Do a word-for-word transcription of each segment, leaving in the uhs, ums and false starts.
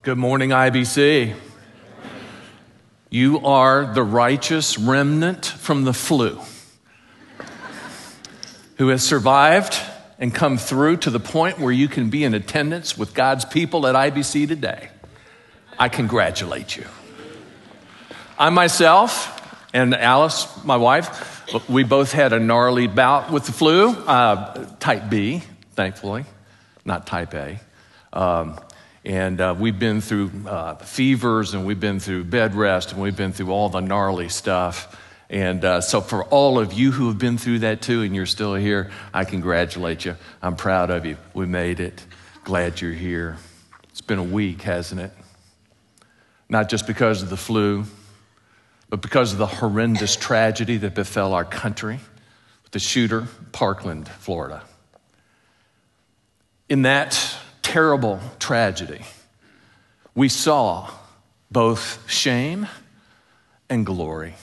Good morning, I B C. You are the righteous remnant from the flu who has survived and come through to the point where you can be in attendance with God's people at I B C today. I congratulate you. I myself and Alice, my wife, we both had a gnarly bout with the flu, uh, type B, thankfully, not type A. Um, And uh, we've been through uh, fevers, and we've been through bed rest, and we've been through all the gnarly stuff. And uh, so for all of you who have been through that too, and you're still here, I congratulate you. I'm proud of you. We made it. Glad you're here. It's been a week, hasn't it? Not just because of the flu, but because of the horrendous tragedy that befell our country with the shooter, Parkland, Florida. In that terrible tragedy, we saw both shame and glory.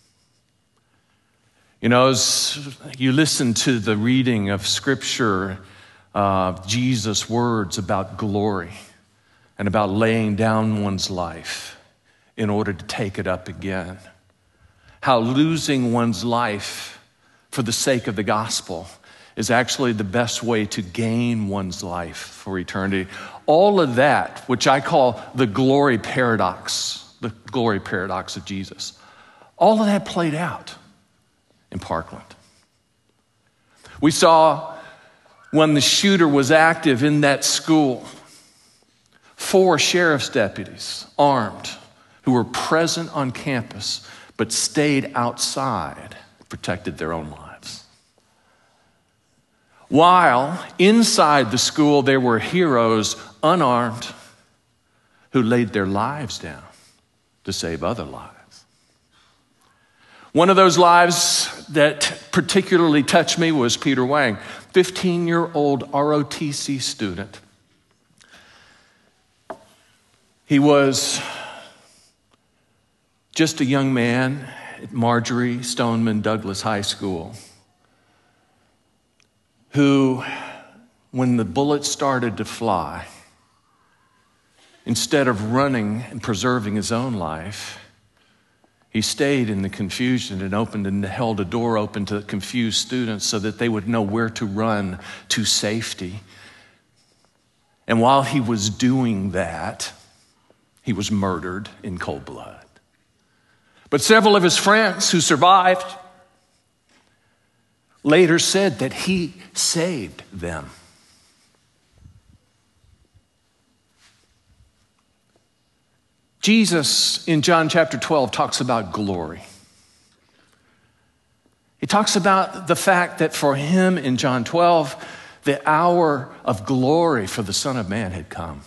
You know, as you listen to the reading of Scripture, uh, Jesus' words about glory and about laying down one's life in order to take it up again, how losing one's life for the sake of the gospel is actually the best way to gain one's life for eternity. All of that, which I call the glory paradox, the glory paradox of Jesus, all of that played out in Parkland. We saw when the shooter was active in that school, four sheriff's deputies, armed, who were present on campus, but stayed outside, protected their own lives. While inside the school, there were heroes unarmed who laid their lives down to save other lives. One of those lives that particularly touched me was Peter Wang, fifteen-year-old R O T C student. He was just a young man at Marjory Stoneman Douglas High School, who, when the bullets started to fly, instead of running and preserving his own life, he stayed in the confusion and opened and held a door open to the confused students so that they would know where to run to safety. And while he was doing that, he was murdered in cold blood. But several of his friends who survived later said that he saved them. Jesus in John chapter twelve talks about glory. He talks about the fact that for him in John twelve, the hour of glory for the Son of Man had come.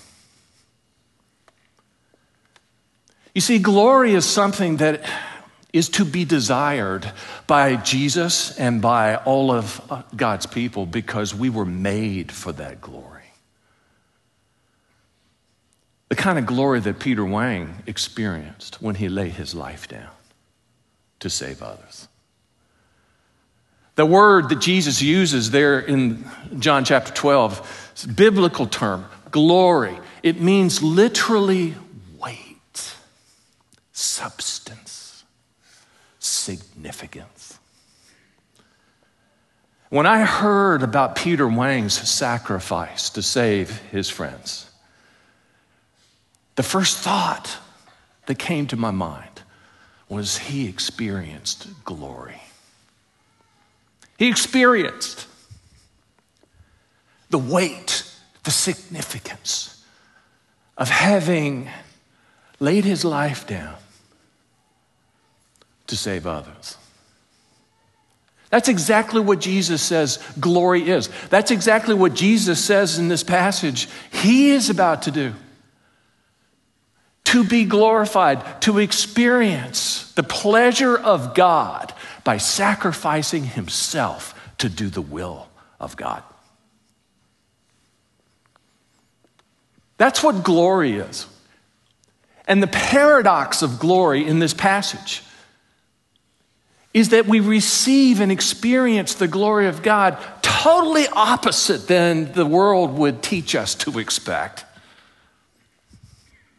You see, glory is something that is to be desired by Jesus and by all of God's people because we were made for that glory. The kind of glory that Peter Wang experienced when he laid his life down to save others. The word that Jesus uses there in John chapter twelve is a biblical term, glory. It means literally weight, substance, significance. When I heard about Peter Wang's sacrifice to save his friends, the first thought that came to my mind was he experienced glory. He experienced the weight, the significance of having laid his life down to save others. That's exactly what Jesus says glory is. That's exactly what Jesus says in this passage he is about to do. To be glorified, to experience the pleasure of God by sacrificing himself to do the will of God. That's what glory is. And the paradox of glory in this passage is that we receive and experience the glory of God totally opposite than the world would teach us to expect.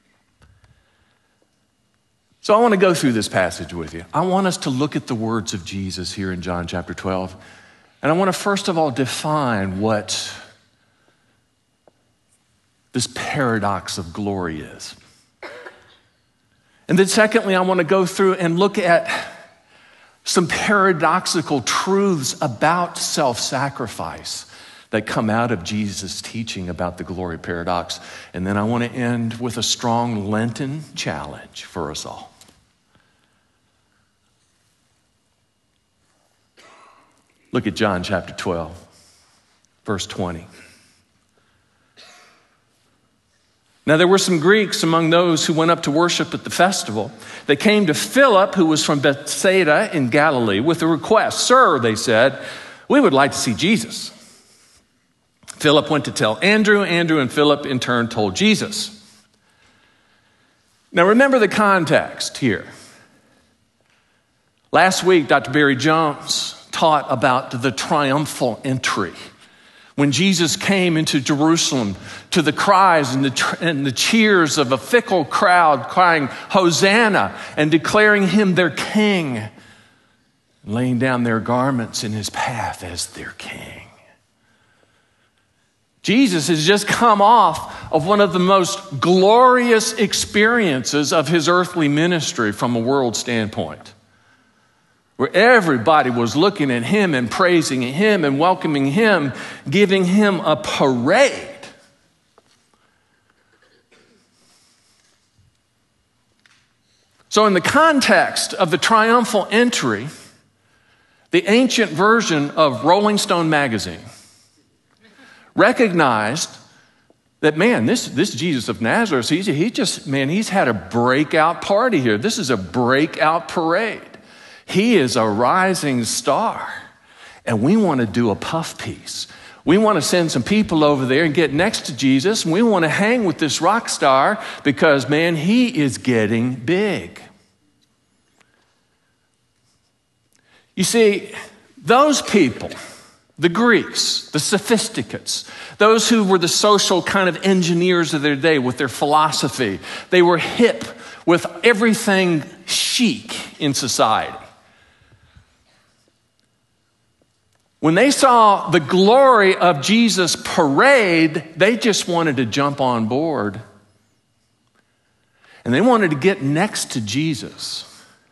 So I want to go through this passage with you. I want us to look at the words of Jesus here in John chapter twelve. And I want to first of all define what this paradox of glory is. And then secondly, I want to go through and look at some paradoxical truths about self-sacrifice that come out of Jesus' teaching about the glory paradox. And then I want to end with a strong Lenten challenge for us all. Look at John chapter twelve, verse twenty. Now there were some Greeks among those who went up to worship at the festival. They came to Philip, who was from Bethsaida in Galilee, with a request. Sir, they said, we would like to see Jesus. Philip went to tell Andrew. Andrew and Philip in turn told Jesus. Now remember the context here. Last week, Doctor Barry Jones taught about the triumphal entry. When Jesus came into Jerusalem to the cries and the, and the cheers of a fickle crowd crying, Hosanna, and declaring him their king, laying down their garments in his path as their king. Jesus has just come off of one of the most glorious experiences of his earthly ministry from a world standpoint, where everybody was looking at him and praising him and welcoming him, giving him a parade. So in the context of the triumphal entry, the ancient version of Rolling Stone magazine recognized that, man, this, this Jesus of Nazareth, he's, he just, man, he's had a breakout party here. This is a breakout parade. He is a rising star, and we want to do a puff piece. We want to send some people over there and get next to Jesus, and we want to hang with this rock star because, man, he is getting big. You see, those people, the Greeks, the sophisticates, those who were the social kind of engineers of their day with their philosophy, they were hip with everything chic in society. When they saw the glory of Jesus' parade, they just wanted to jump on board. And they wanted to get next to Jesus.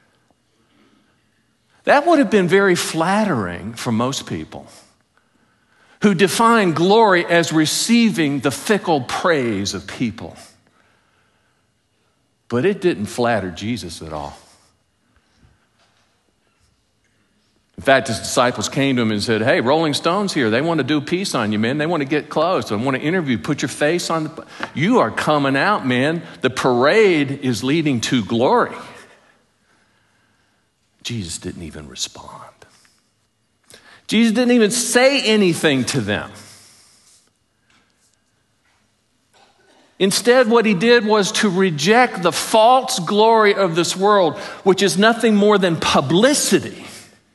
That would have been very flattering for most people who define glory as receiving the fickle praise of people. But it didn't flatter Jesus at all. In fact, his disciples came to him and said, hey, Rolling Stone's here. They want to do a piece on you, man. They want to get close. They want to interview. Put your face on the... You are coming out, man. The parade is leading to glory. Jesus didn't even respond. Jesus didn't even say anything to them. Instead, what he did was to reject the false glory of this world, which is nothing more than publicity,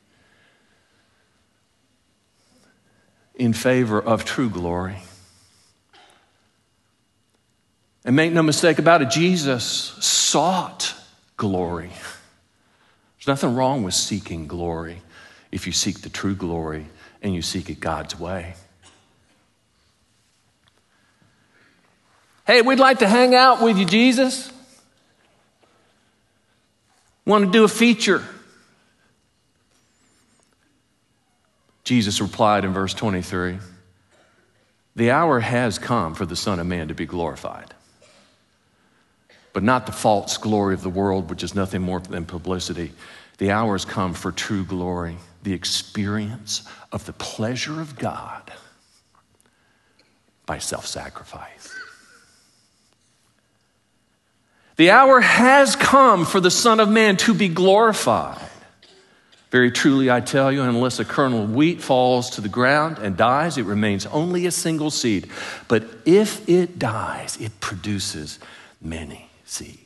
in favor of true glory. And make no mistake about it, Jesus sought glory. There's nothing wrong with seeking glory if you seek the true glory and you seek it God's way. Hey, we'd like to hang out with you, Jesus. Want to do a feature. Jesus replied in verse twenty-three, the hour has come for the Son of Man to be glorified, but not the false glory of the world, which is nothing more than publicity. The hour has come for true glory, the experience of the pleasure of God by self-sacrifice. The hour has come for the Son of Man to be glorified. Very truly, I tell you, unless a kernel of wheat falls to the ground and dies, it remains only a single seed. But if it dies, it produces many seeds.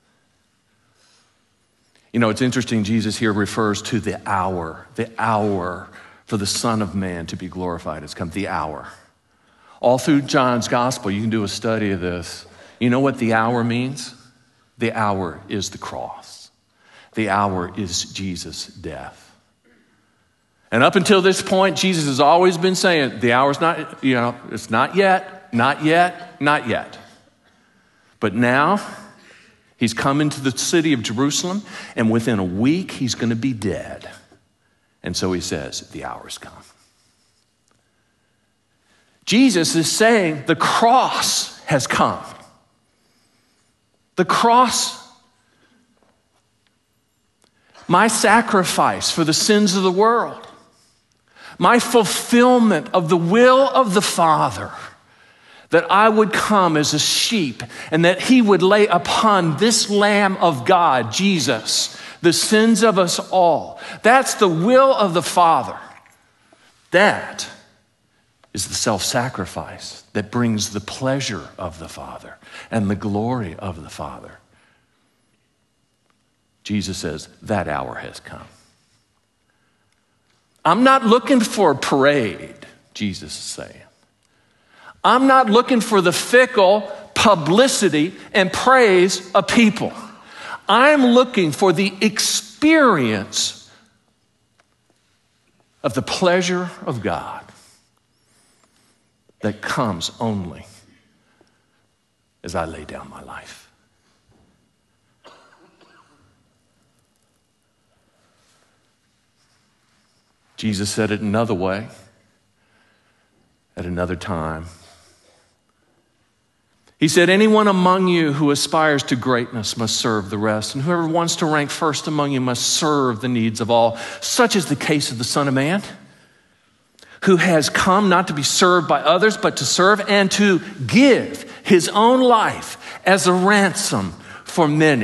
You know, it's interesting, Jesus here refers to the hour, the hour for the Son of Man to be glorified has come, the hour. All through John's gospel, you can do a study of this. You know what the hour means? The hour is the cross. The hour is Jesus' death. And up until this point, Jesus has always been saying, the hour's not, you know, it's not yet, not yet, not yet. But now, he's come into the city of Jerusalem, and within a week, he's going to be dead. And so he says, the hour's come. Jesus is saying the cross has come. The cross, my sacrifice for the sins of the world, my fulfillment of the will of the Father, that I would come as a sheep and that he would lay upon this Lamb of God, Jesus, the sins of us all. That's the will of the Father. That is the self-sacrifice that brings the pleasure of the Father and the glory of the Father. Jesus says, that hour has come. I'm not looking for a parade, Jesus is saying. I'm not looking for the fickle publicity and praise of people. I'm looking for the experience of the pleasure of God that comes only as I lay down my life. Jesus said it another way, at another time. He said, anyone among you who aspires to greatness must serve the rest, and whoever wants to rank first among you must serve the needs of all. Such is the case of the Son of Man, who has come not to be served by others, but to serve and to give his own life as a ransom for many.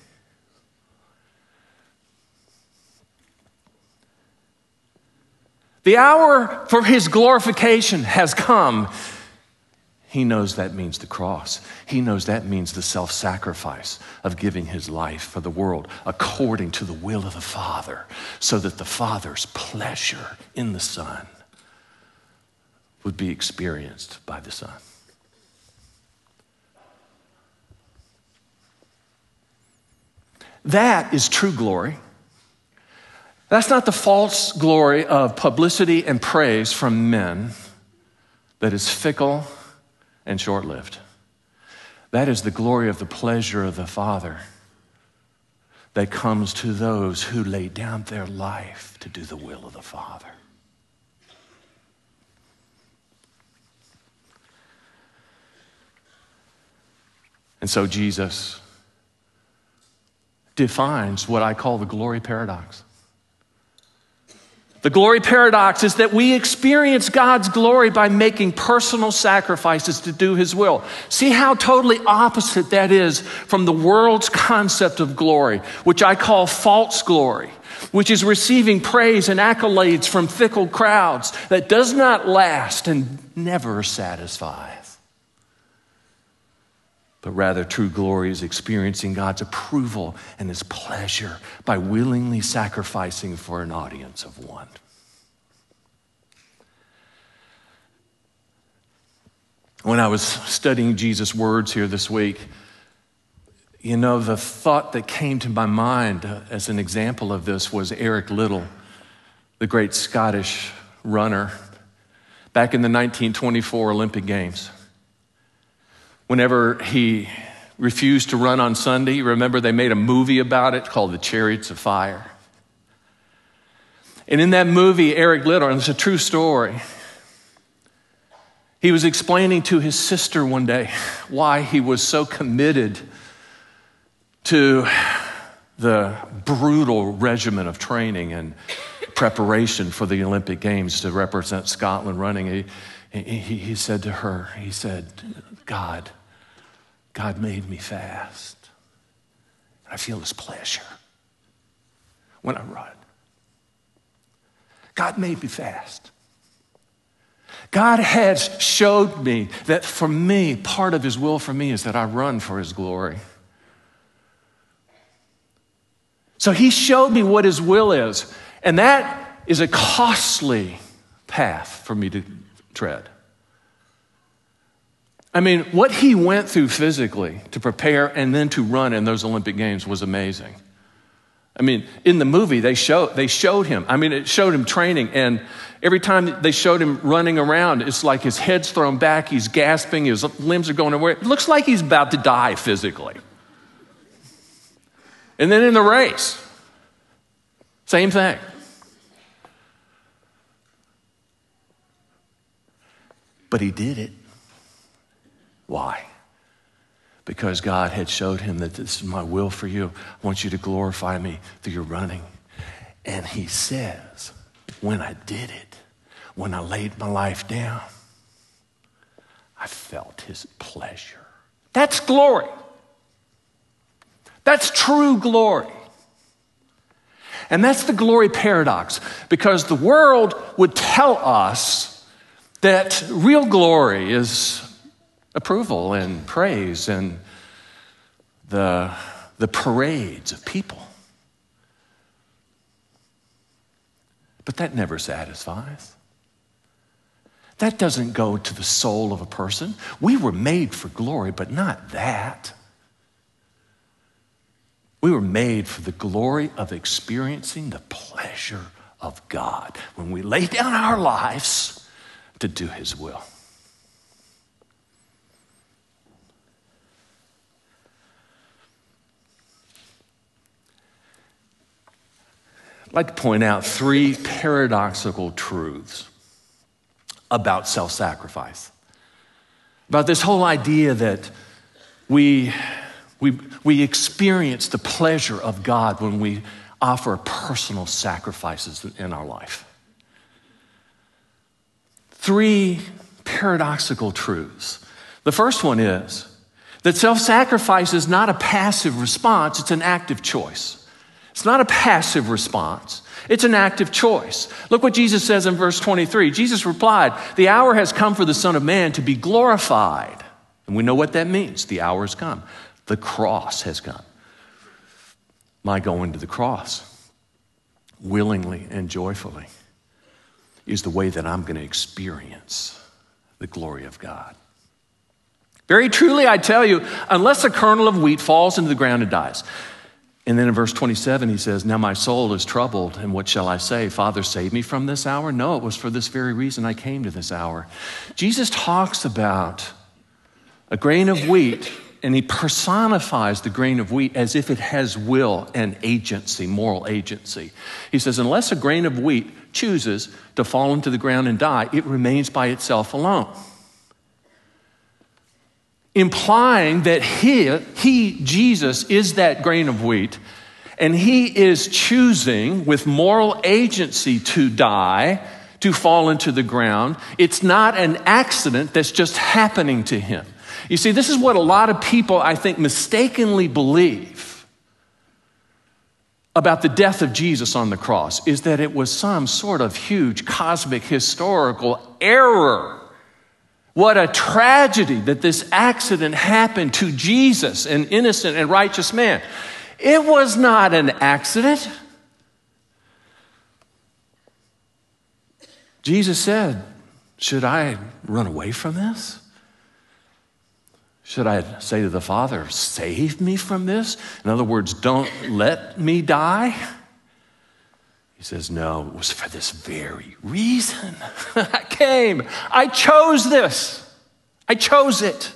The hour for his glorification has come. He knows that means the cross. He knows that means the self-sacrifice of giving his life for the world according to the will of the Father, so that the Father's pleasure in the Son would be experienced by the Son. That is true glory. That's not the false glory of publicity and praise from men that is fickle and short-lived. That is the glory of the pleasure of the Father that comes to those who lay down their life to do the will of the Father. And so Jesus defines what I call the glory paradox. The glory paradox is that we experience God's glory by making personal sacrifices to do his will. See how totally opposite that is from the world's concept of glory, which I call false glory, which is receiving praise and accolades from fickle crowds that does not last and never satisfies. But rather, true glory is experiencing God's approval and his pleasure by willingly sacrificing for an audience of one. When I was studying Jesus' words here this week, you know, the thought that came to my mind as an example of this was Eric Liddell, the great Scottish runner, back in the nineteen twenty-four Olympic Games. Whenever he refused to run on Sunday, remember they made a movie about it called The Chariots of Fire. And in that movie, Eric Liddell, and it's a true story, he was explaining to his sister one day why he was so committed to the brutal regimen of training and preparation for the Olympic Games to represent Scotland running. He, he, he said to her, he said, God, God made me fast. I feel his pleasure when I run. God made me fast. God has showed me that for me, part of his will for me is that I run for his glory. So he showed me what his will is, and that is a costly path for me to tread. I mean, what he went through physically to prepare and then to run in those Olympic Games was amazing. I mean, in the movie, they, show, they showed him. I mean, it showed him training, and every time they showed him running around, it's like his head's thrown back, he's gasping, his limbs are going away. It looks like he's about to die physically. And then in the race, same thing. But he did it. Why? Because God had showed him that this is my will for you. I want you to glorify me through your running. And he says, when I did it, when I laid my life down, I felt his pleasure. That's glory. That's true glory. And that's the glory paradox, because the world would tell us that real glory is approval and praise and the, the parades of people. But that never satisfies. That doesn't go to the soul of a person. We were made for glory, but not that. We were made for the glory of experiencing the pleasure of God when we lay down our lives to do his will. I'd like to point out three paradoxical truths about self-sacrifice. About this whole idea that we, we, we experience the pleasure of God when we offer personal sacrifices in our life. Three paradoxical truths. The first one is that self-sacrifice is not a passive response, it's an active choice. It's not a passive response, it's an active choice. Look what Jesus says in verse twenty-three. Jesus replied, "The hour has come for the Son of Man to be glorified." And we know what that means. The hour has come. The cross has come. My going to the cross, willingly and joyfully, is the way that I'm going to experience the glory of God. Very truly, I tell you, unless a kernel of wheat falls into the ground and dies. And then in verse twenty-seven, he says, "Now my soul is troubled, and what shall I say? Father, save me from this hour? No, it was for this very reason I came to this hour." Jesus talks about a grain of wheat, and he personifies the grain of wheat as if it has will and agency, moral agency. He says, unless a grain of wheat chooses to fall into the ground and die, it remains by itself alone. Implying that he, he, Jesus, is that grain of wheat, and he is choosing with moral agency to die, to fall into the ground. It's not an accident that's just happening to him. You see, this is what a lot of people, I think, mistakenly believe about the death of Jesus on the cross, is that it was some sort of huge cosmic historical error. What a tragedy that this accident happened to Jesus, an innocent and righteous man. It was not an accident. Jesus said, should I run away from this? Should I say to the Father, save me from this? In other words, don't let me die? He says, no, it was for this very reason. I came. I chose this. I chose it.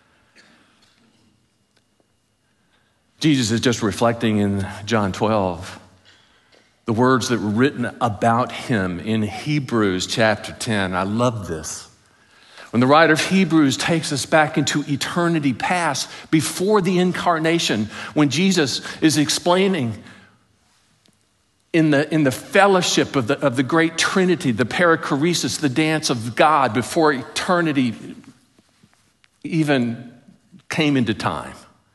Jesus is just reflecting in John twelve, the words that were written about him in Hebrews chapter ten. I love this. When the writer of Hebrews takes us back into eternity past, before the incarnation, when Jesus is explaining in the, in the fellowship of the, of the great Trinity, the perichoresis, the dance of God before eternity even came into time.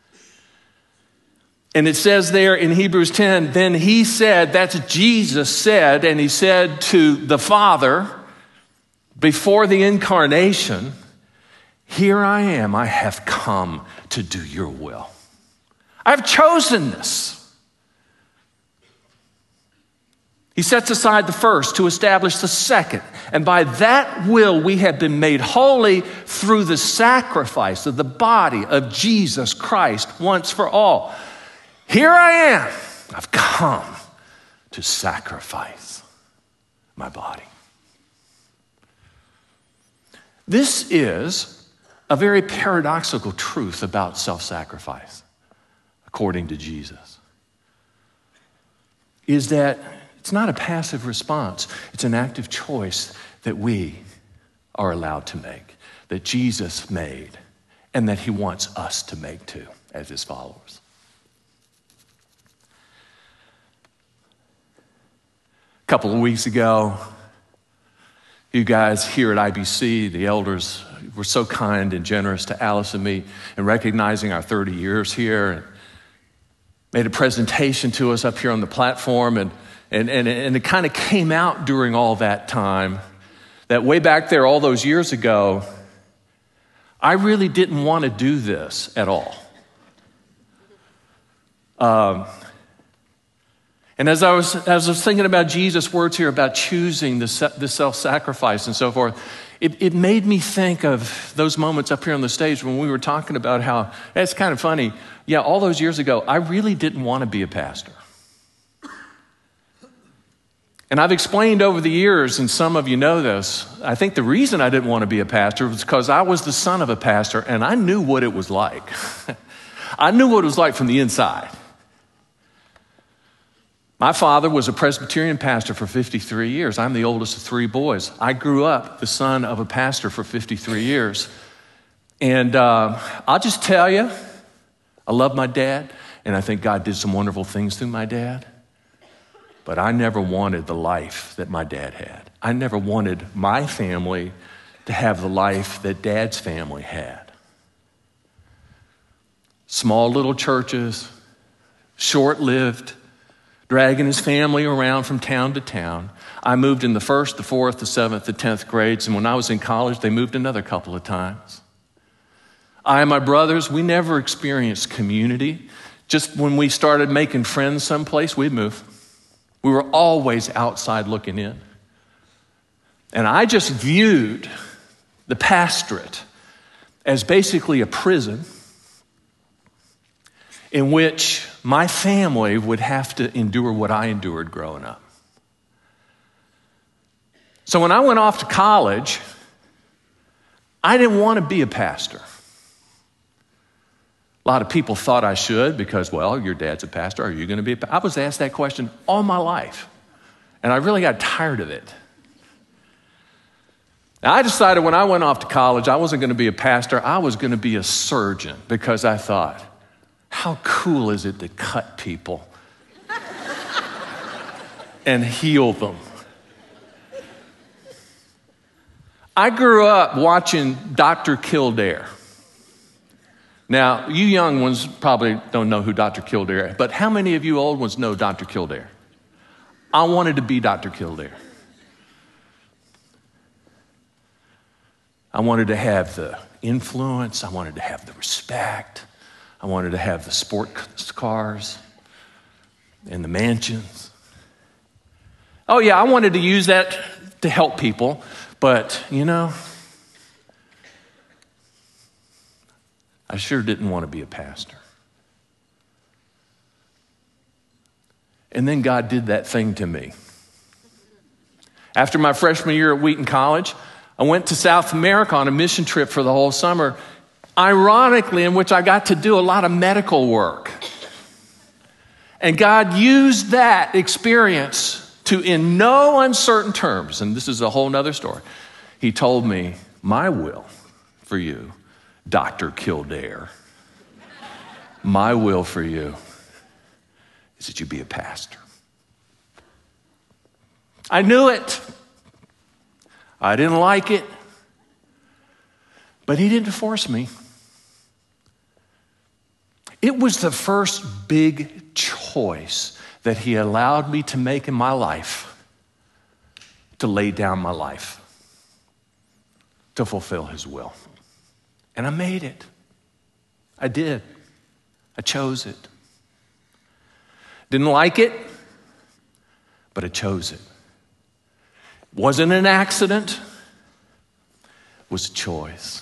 And it says there in Hebrews ten, then he said, that's Jesus said, and he said to the Father, before the incarnation, here I am, I have come to do your will. I've chosen this. He sets aside the first to establish the second. And by that will, we have been made holy through the sacrifice of the body of Jesus Christ once for all. Here I am. I've come to sacrifice my body. This is a very paradoxical truth about self-sacrifice, according to Jesus, is that it's not a passive response. It's an active choice that we are allowed to make, that Jesus made, and that he wants us to make too, as his followers. A couple of weeks ago, you guys here at I B C, the elders, were so kind and generous to Alice and me in recognizing our thirty years here, and made a presentation to us up here on the platform, and, and, and, and it kind of came out during all that time that way back there all those years ago, I really didn't want to do this at all. Um, and as I was as I was thinking about Jesus' words here about choosing the, the self-sacrifice and so forth, it, it made me think of those moments up here on the stage when we were talking about how, it's kind of funny, yeah, all those years ago, I really didn't want to be a pastor. And I've explained over the years, and some of you know this, I think the reason I didn't want to be a pastor was because I was the son of a pastor, and I knew what it was like. I knew what it was like from the inside. My father was a Presbyterian pastor for fifty-three years. I'm the oldest of three boys. I grew up the son of a pastor for fifty-three years. And uh, I'll just tell you, I love my dad, and I think God did some wonderful things through my dad. But I never wanted the life that my dad had. I never wanted my family to have the life that Dad's family had. Small little churches, short-lived, dragging his family around from town to town. I moved in the first, the fourth, the seventh, the tenth grades, and when I was in college, they moved another couple of times. I and my brothers, we never experienced community. Just when we started making friends someplace, we'd move. We were always outside looking in. And I just viewed the pastorate as basically a prison in which my family would have to endure what I endured growing up. So when I went off to college, I didn't want to be a pastor. A lot of people thought I should because, well, your dad's a pastor. Are you going to be a pastor? I was asked that question all my life, and I really got tired of it. Now, I decided when I went off to college, I wasn't going to be a pastor. I was going to be a surgeon because I thought, how cool is it to cut people and heal them? I grew up watching Doctor Kildare. Now, you young ones probably don't know who Doctor Kildare is, but how many of you old ones know Doctor Kildare? I wanted to be Doctor Kildare. I wanted to have the influence. I wanted to have the respect. I wanted to have the sports cars and the mansions. Oh yeah, I wanted to use that to help people, but you know, I sure didn't want to be a pastor. And then God did that thing to me. After my freshman year at Wheaton College, I went to South America on a mission trip for the whole summer, ironically, in which I got to do a lot of medical work. And God used that experience to, in no uncertain terms, and this is a whole nother story, he told me, my will for you, Doctor Kildare, my will for you is that you be a pastor. I knew it. I didn't like it. But he didn't force me. It was the first big choice that he allowed me to make in my life, to lay down my life, to fulfill his will. And I made it. I did. I chose it. Didn't like it, but I chose it. Wasn't an accident. It was a choice.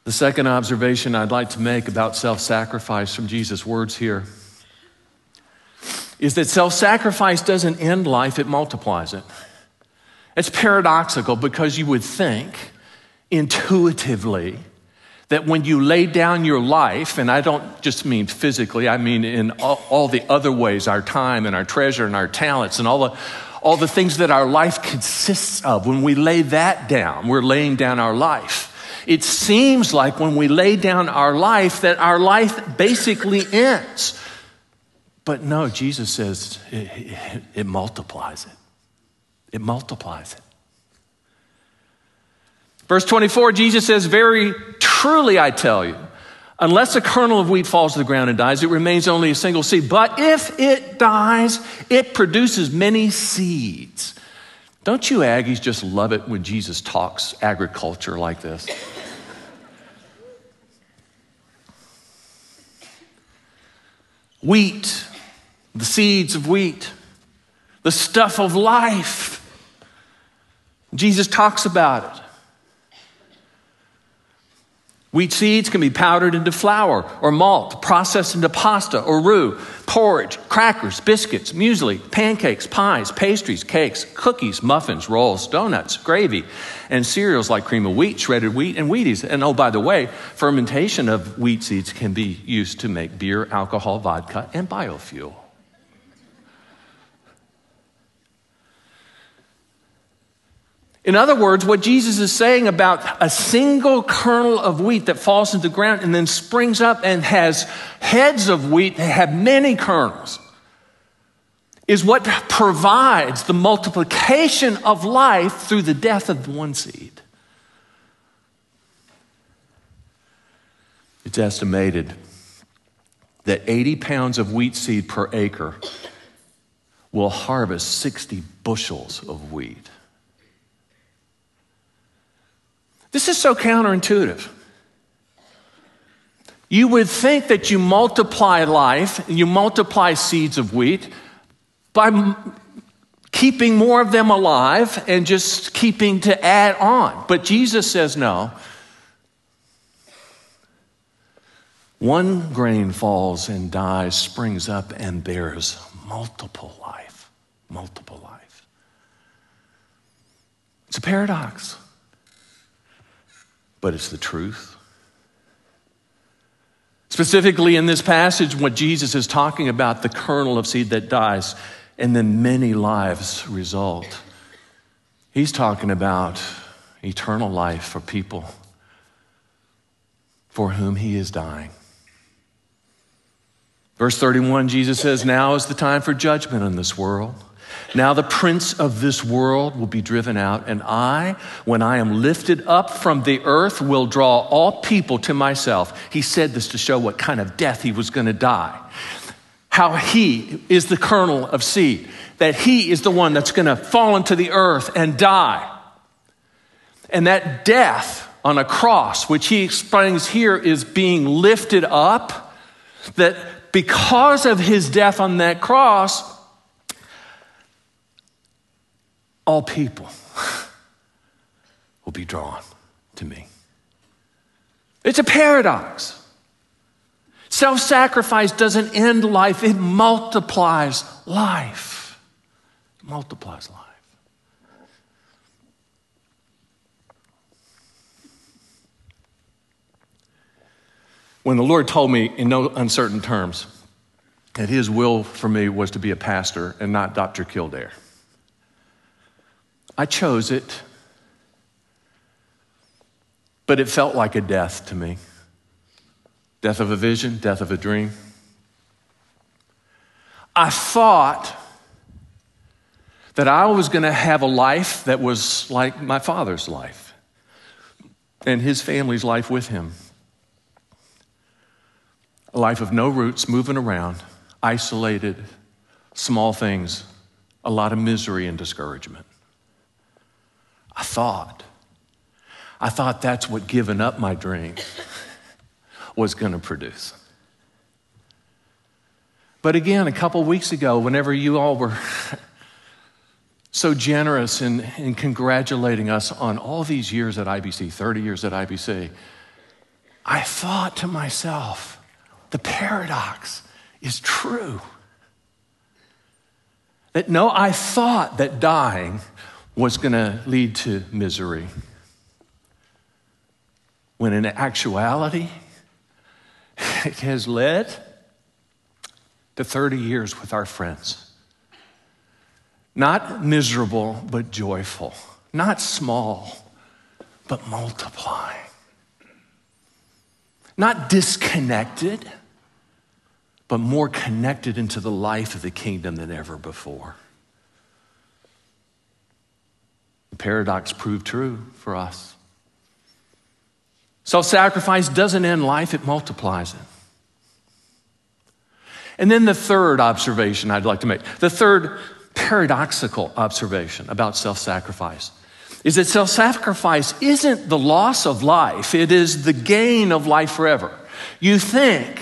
The second observation I'd like to make about self-sacrifice from Jesus' words here is that self-sacrifice doesn't end life, it multiplies it. It's paradoxical because you would think intuitively that when you lay down your life, and I don't just mean physically, I mean in all, all the other ways, our time and our treasure and our talents and all the, all the things that our life consists of, when we lay that down, we're laying down our life. It seems like when we lay down our life that our life basically ends. But no, Jesus says it, it, it multiplies it. It multiplies it. Verse twenty-four, Jesus says, very truly I tell you, unless a kernel of wheat falls to the ground and dies, it remains only a single seed. But if it dies, it produces many seeds. Don't you Aggies just love it when Jesus talks agriculture like this? Wheat, the seeds of wheat, the stuff of life. Jesus talks about it. Wheat seeds can be powdered into flour or malt, processed into pasta or roux, porridge, crackers, biscuits, muesli, pancakes, pies, pastries, cakes, cookies, muffins, rolls, donuts, gravy, and cereals like cream of wheat, shredded wheat, and Wheaties. And oh, by the way, fermentation of wheat seeds can be used to make beer, alcohol, vodka, and biofuel. In other words, what Jesus is saying about a single kernel of wheat that falls into the ground and then springs up and has heads of wheat that have many kernels is what provides the multiplication of life through the death of one seed. It's estimated that eighty pounds of wheat seed per acre will harvest sixty bushels of wheat. This is so counterintuitive. You would think that you multiply life, you multiply seeds of wheat by m- keeping more of them alive and just keeping to add on. But Jesus says no. One grain falls and dies, springs up and bears multiple life, multiple life. It's a paradox. But it's the truth. Specifically in this passage, what Jesus is talking about, the kernel of seed that dies, and then many lives result. He's talking about eternal life for people for whom he is dying. Verse thirty-one, Jesus says, now is the time for judgment in this world. Now the prince of this world will be driven out, and I, when I am lifted up from the earth, will draw all people to myself. He said this to show what kind of death he was going to die. How he is the kernel of seed, that he is the one that's going to fall into the earth and die. And that death on a cross, which he explains here is being lifted up, that because of his death on that cross, all people will be drawn to me. It's a paradox. Self-sacrifice doesn't end life, it multiplies life. It multiplies life. When the Lord told me in no uncertain terms that his will for me was to be a pastor and not Doctor Kildare, I chose it, but it felt like a death to me. Death of a vision, death of a dream. I thought that I was going to have a life that was like my father's life and his family's life with him. A life of no roots, moving around, isolated, small things, a lot of misery and discouragement. I thought, I thought that's what giving up my dream was going to produce. But again, a couple weeks ago, whenever you all were so generous in, in congratulating us on all these years at I B C, thirty years at I B C, I thought to myself, the paradox is true. That no, I thought that dying was going to lead to misery, when in actuality, it has led to thirty years with our friends. Not miserable, but joyful. Not small, but multiplying. Not disconnected, but more connected into the life of the kingdom than ever before. The paradox proved true for us. Self-sacrifice doesn't end life, it multiplies it. And then the third observation I'd like to make, the third paradoxical observation about self-sacrifice, is that self-sacrifice isn't the loss of life, it is the gain of life forever. You think,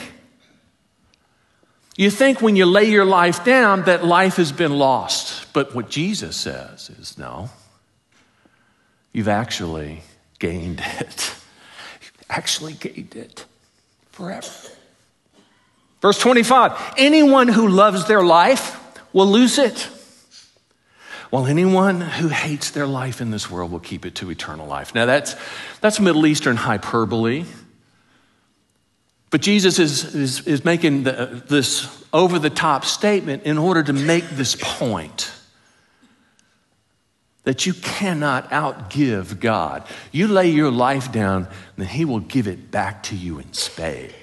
you think when you lay your life down that life has been lost. But what Jesus says is, no, you've actually gained it. You've actually gained it forever. Verse twenty-five, anyone who loves their life will lose it, while anyone who hates their life in this world will keep it to eternal life. Now that's, that's Middle Eastern hyperbole. But Jesus is, is, is making the, this over-the-top statement in order to make this point that you cannot outgive God. You lay your life down, then he will give it back to you in spades.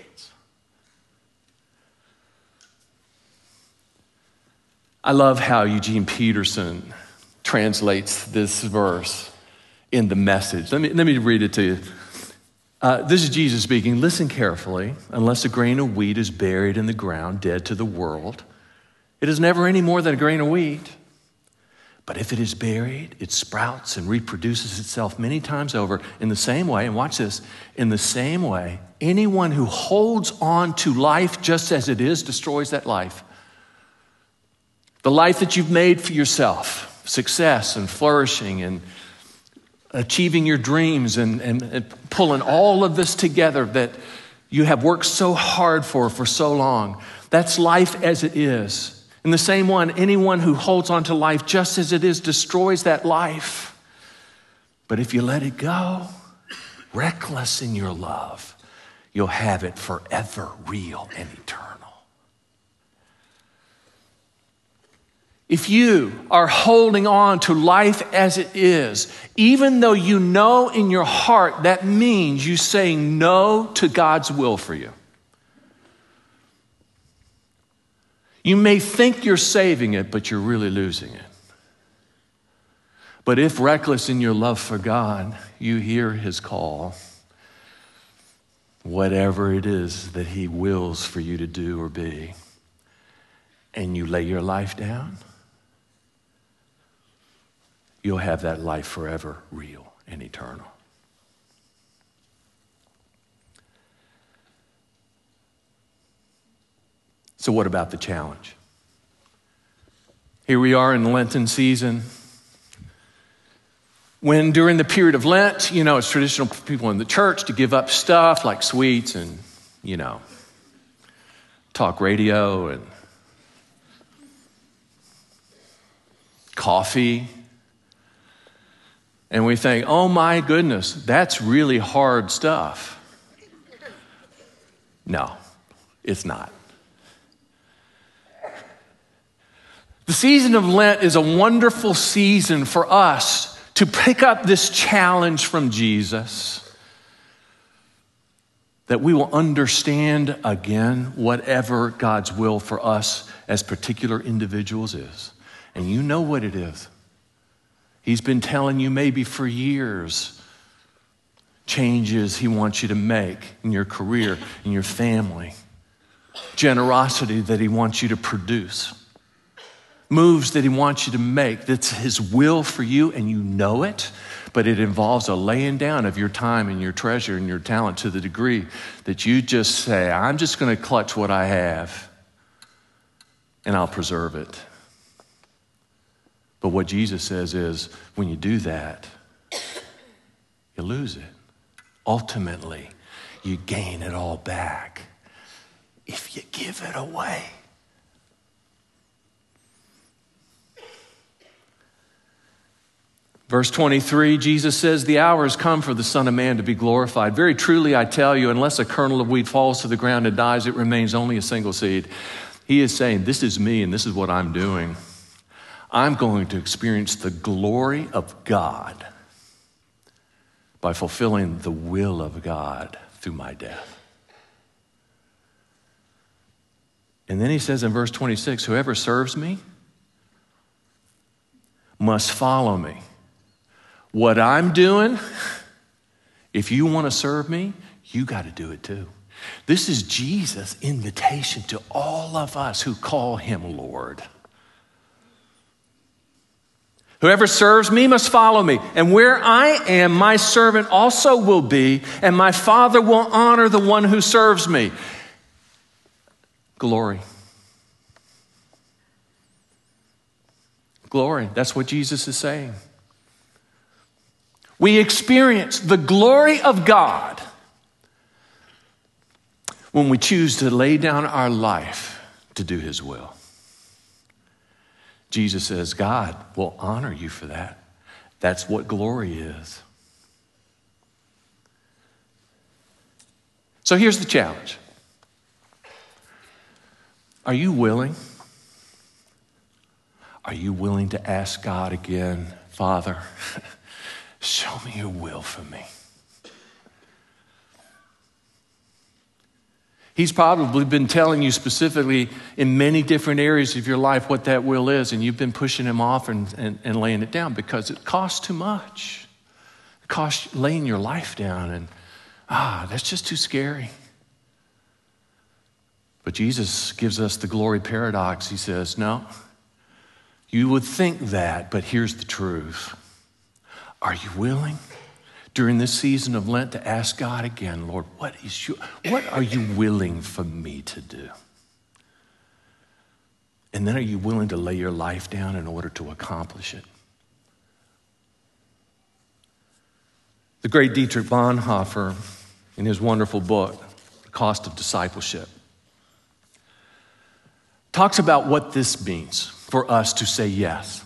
I love how Eugene Peterson translates this verse in the Message. Let me, let me read it to you. Uh, this is Jesus speaking. Listen carefully. Unless a grain of wheat is buried in the ground, dead to the world, it is never any more than a grain of wheat. But if it is buried, it sprouts and reproduces itself many times over in the same way. And watch this. In the same way, anyone who holds on to life just as it is destroys that life. The life that you've made for yourself, success and flourishing and achieving your dreams and, and, and pulling all of this together that you have worked so hard for for so long. That's life as it is. In the same one, anyone who holds on to life just as it is destroys that life. But if you let it go, reckless in your love, you'll have it forever real and eternal. If you are holding on to life as it is, even though you know in your heart that means you saying no to God's will for you. You may think you're saving it, but you're really losing it. But if reckless in your love for God, you hear his call, whatever it is that he wills for you to do or be, and you lay your life down, you'll have that life forever real and eternal. So what about the challenge? Here we are in the Lenten season. When during the period of Lent, you know, it's traditional for people in the church to give up stuff like sweets and, you know, talk radio and coffee. And we think, oh my goodness, that's really hard stuff. No, it's not. The season of Lent is a wonderful season for us to pick up this challenge from Jesus, that we will understand again whatever God's will for us as particular individuals is. And you know what it is. He's been telling you maybe for years changes he wants you to make in your career, in your family, generosity that he wants you to produce, moves that he wants you to make. That's his will for you, and you know it, but it involves a laying down of your time and your treasure and your talent to the degree that you just say, I'm just going to clutch what I have and I'll preserve it. But what Jesus says is, when you do that, you lose it. Ultimately, you gain it all back if you give it away. Verse twenty-three, Jesus says, the hour has come for the Son of Man to be glorified. Very truly, I tell you, unless a kernel of wheat falls to the ground and dies, it remains only a single seed. He is saying, this is me and this is what I'm doing. I'm going to experience the glory of God by fulfilling the will of God through my death. And then he says in verse twenty-six, whoever serves me must follow me. What I'm doing, if you want to serve me, you got to do it too. This is Jesus' invitation to all of us who call him Lord. Whoever serves me must follow me, and where I am, my servant also will be, and my Father will honor the one who serves me. Glory. Glory. That's what Jesus is saying. We experience the glory of God when we choose to lay down our life to do his will. Jesus says, God will honor you for that. That's what glory is. So here's the challenge. Are you willing? Are you willing to ask God again, Father, show me your will for me? He's probably been telling you specifically in many different areas of your life what that will is, and you've been pushing him off and, and, and laying it down because it costs too much. It costs laying your life down, and ah, that's just too scary. But Jesus gives us the glory paradox. He says, no, you would think that, but here's the truth. Are you willing during this season of Lent to ask God again, Lord, what is your, what are you willing for me to do? And then are you willing to lay your life down in order to accomplish it? The great Dietrich Bonhoeffer, in his wonderful book, The Cost of Discipleship, talks about what this means for us to say yes.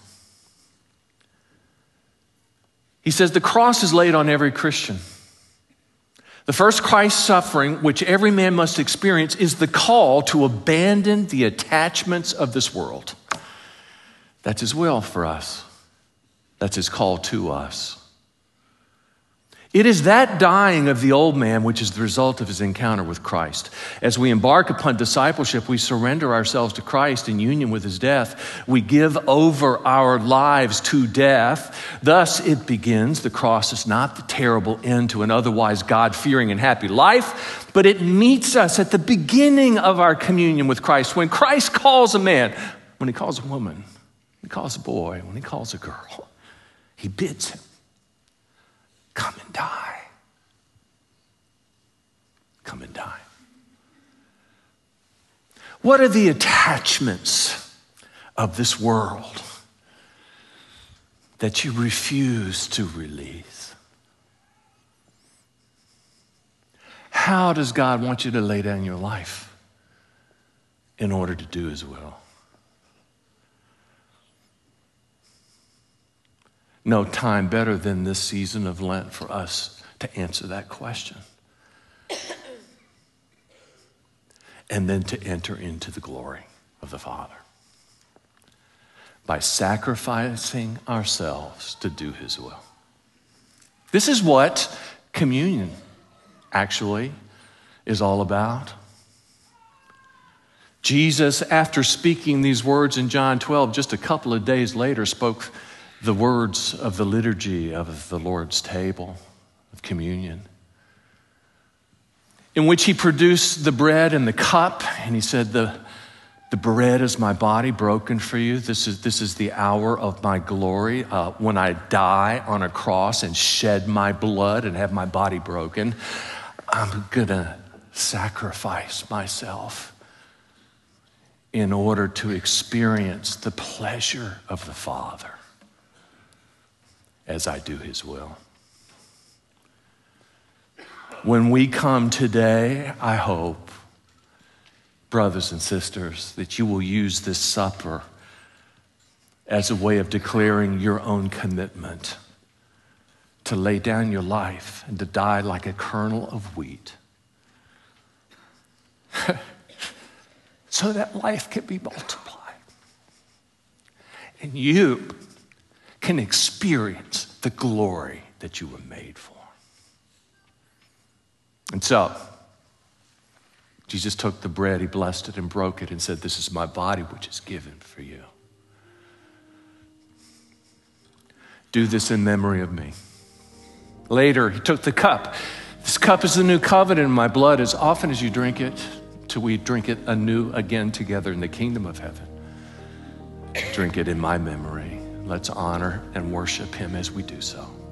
He says, the cross is laid on every Christian. The first Christ suffering, which every man must experience, is the call to abandon the attachments of this world. That's his will for us. That's his call to us. It is that dying of the old man which is the result of his encounter with Christ. As we embark upon discipleship, we surrender ourselves to Christ in union with his death. We give over our lives to death. Thus it begins. The cross is not the terrible end to an otherwise God-fearing and happy life, but it meets us at the beginning of our communion with Christ. When Christ calls a man, when he calls a woman, when he calls a boy, when he calls a girl, he bids him, come and die. Come and die. What are the attachments of this world that you refuse to release? How does God want you to lay down your life in order to do his will? No time better than this season of Lent for us to answer that question. And then to enter into the glory of the Father by sacrificing ourselves to do his will. This is what communion actually is all about. Jesus, after speaking these words in John twelve, just a couple of days later spoke the words of the liturgy of the Lord's table of communion, in which he produced the bread and the cup, and he said, the, the bread is my body broken for you. This is, this is the hour of my glory. Uh, when I die on a cross and shed my blood and have my body broken, I'm gonna sacrifice myself in order to experience the pleasure of the Father as I do his will. When we come today, I hope, brothers and sisters, that you will use this supper as a way of declaring your own commitment to lay down your life and to die like a kernel of wheat so that life can be multiplied. And you can experience the glory that you were made for. And so, Jesus took the bread, he blessed it and broke it and said, "This is my body which is given for you. Do this in memory of me." Later, he took the cup. "This cup is the new covenant in my blood. As often as you drink it, till we drink it anew again together in the kingdom of heaven. Drink it in my memory." Let's honor and worship him as we do so.